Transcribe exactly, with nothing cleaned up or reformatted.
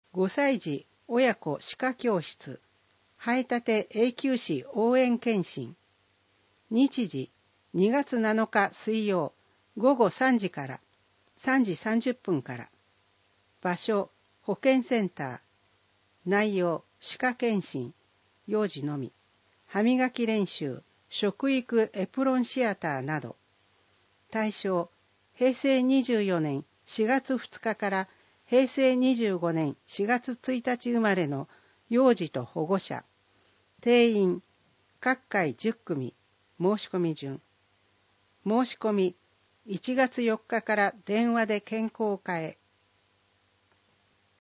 ごさい児親子歯科教室、生えたて永久歯応援検診。日時にがつなのか水曜ごごさんじからさんじさんじゅっぷんから。場所保健センター。内容歯科検診、幼児のみ。歯磨き練習、食育エプロンシアターなど。対象へいせいにじゅうよねんしがつふつかからへいせいにじゅうごねんしがつついたち生まれの幼児と保護者。定員各回じゅっくみ。申し込み順。申し込みいちがつよっかから電話で健康課へ。